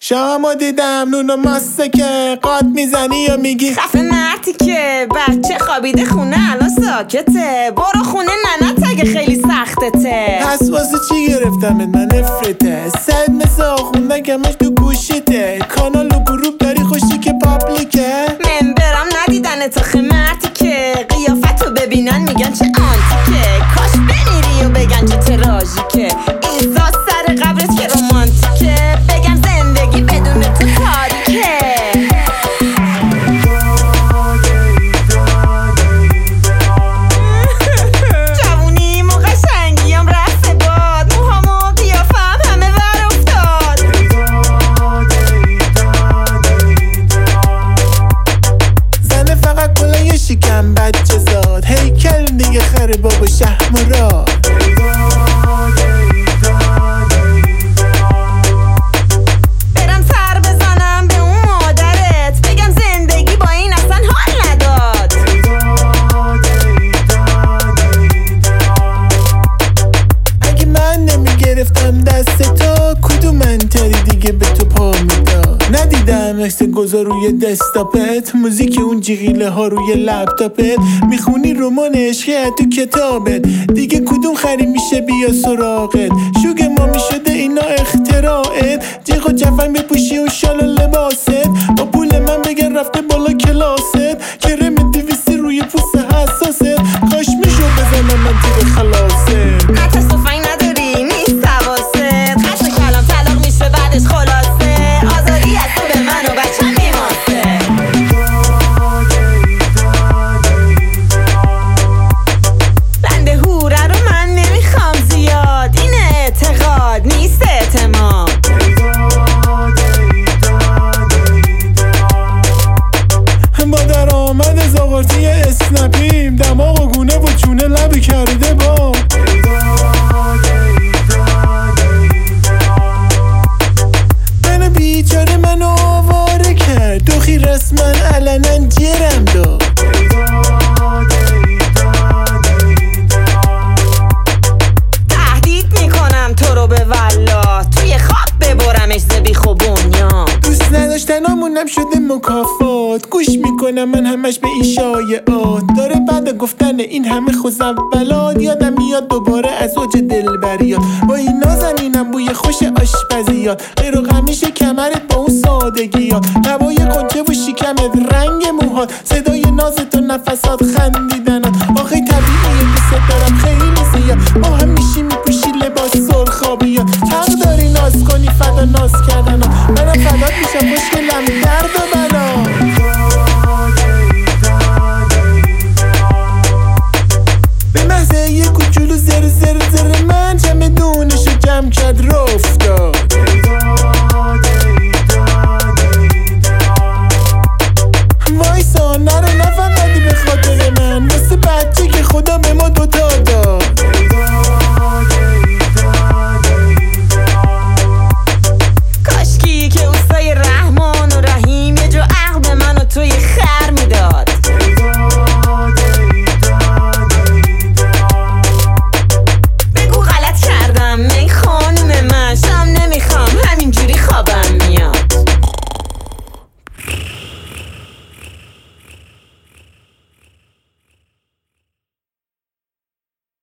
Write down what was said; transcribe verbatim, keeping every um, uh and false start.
شامو دیدم نونو ماسته که قاد میزنی و میگی خفه مرتی که بچه خوابیده خونه الان ساکته، برو خونه ننت اگه خیلی سختته. پس واسه چی گرفتمت من نفرته، صد مثل آخونده گمش تو گوشیته، کانال و گروب داری خوشی که پابلیکه. من برم ندیدن تاخه مرتی که قیافتو ببینن میگن چه آنتیکه، کاش بمیری و بگن چه تراژیکه، ایزا سر قبرت که رومانتیکه، بگن زندگی بدون تو تاریکه. جوونیم و قشنگیم رفته باد، موهام و قیافم همه ور افتاد. زنه فقط کلا یه شکم بچه زاد، هیکل دیگه خره بابا شهم و راد. برم سر بزنم به اون مادرت، بگم زندگی با این اصلا حال نداد. اگه من نمیگرفتم دست تو کدوم منطقی دیگه به تو پا میداد. ندیدم عکس گذار روی دسکتاپت، موزیک اون جیغیله ها روی لپتاپت، میخونی رمان عشقی تو کتابت، دیگه کدوم خری میشه بیا سراغت. شوگ ما میشده اینا اختراعت، جیغ و جفن بپوشی و شال و لباست، با پول من بگن رفته بالا کلاست، کرم دویستی روی پوست حساست، کاش میشو بزنم من تیر خلاصه. نتست تفنگ نداری نیست حواست، خشم کلام طلاق میشه بعدش خلاصه، آزادی از تو به من و بچم میماسه. بنده هوره رو من نمیخوام زیاد، این اعتقاد نیست اعتماد. با در آمد زاغارتی اسنپیم، دماغ و گونه و چونه لبی کرده با منو بیچاره منو آواره کرد، دوخی رسما علنا جرم داد. تهدید میکنم تو رو به والله، توی خواب ببرمش زبیخ و بنیان. دوست نداشتنامونم شده مکافات، گوش میکنم من همش به این شایعات، داره بعد گفتن این همه خوزولات، یادم میاد دوباره از اوج دلبریات، با این نازنینم بوی خوش آشپزیات، غیر و غمیشه کمرت با اون سادگیات، هوای قنچه و شکمت رنگ موهات، صدای نازت و نفسات خندیدنات، آخه طبیعیه دوست دارم خیلی زیاد.